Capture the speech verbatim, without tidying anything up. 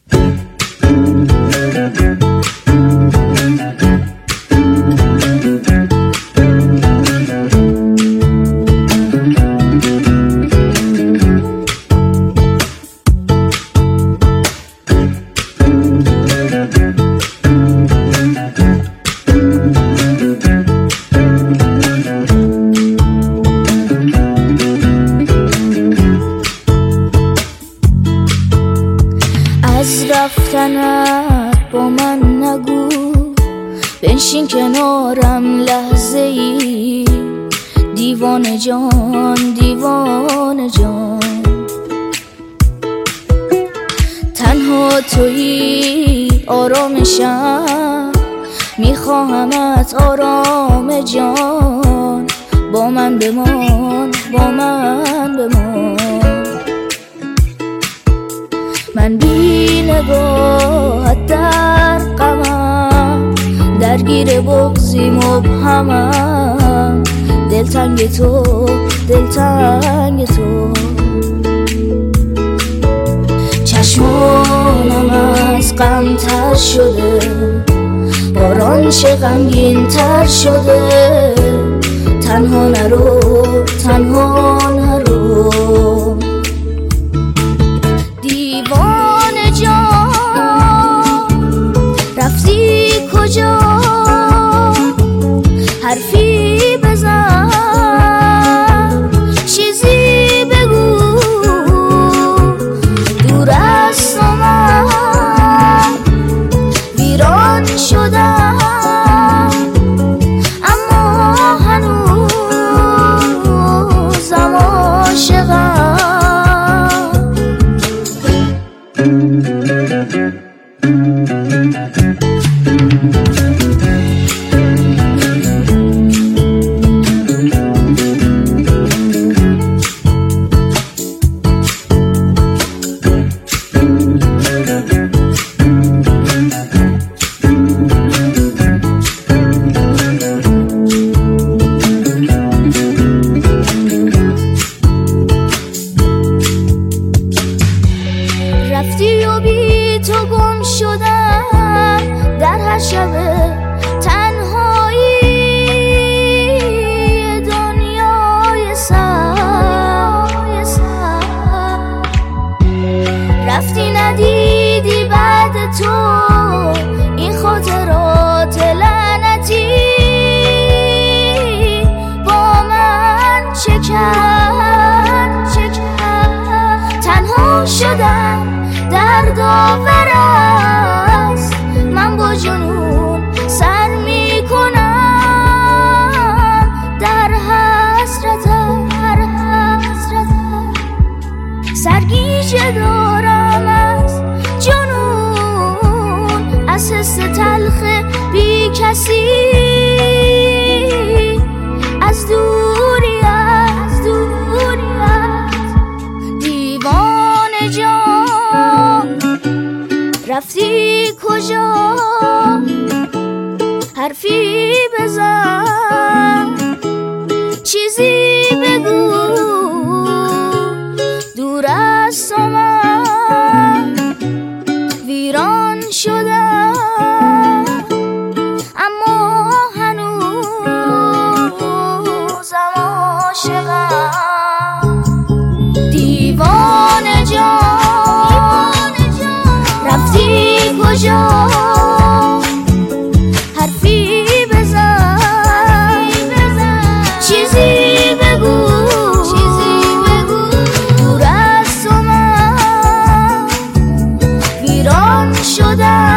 رفتنت با من نگو، بنشین کنارم لحظه ای، دیوانه جان دیوانه جان. تنها تویی آرامشم، میخواهمت آرام جان، با من بمان با من بمان. من بی نگاهت در غمم، درگیر بغضی مبهمم، دلتنگ تو دلتنگ تو. چشمانم از غم تر شده، باران چه غمگین تر شده، تنها نرو تنها نرو. دیوانه جان رفتی کجا، حرفی بزن چیزی بگو، دور از من ویران شدم، اما هنوزم عاشقم. رفتی و بی تو گم شدم در هر شب تنهایی دنیای سر. رفتی ندیدی بعد تو این خاطرات لعنتی، با من چه کرد چه کرد. تنها شدم در داور است، من با جنون سر می کنم در حسرتم در حسرتم. سرگیجه دارم از جنون، از حس تلخ بی کسی، از دوری از دوریت. دیوانه جان رفتی کجا، حرفی بزن چیزی بگو، دور از من ویران شدم، اما هنوزم عاشقم. دیوانه جان رفتی کجا، حرفی بزن چیزی بگو، دور از من ویران شدم.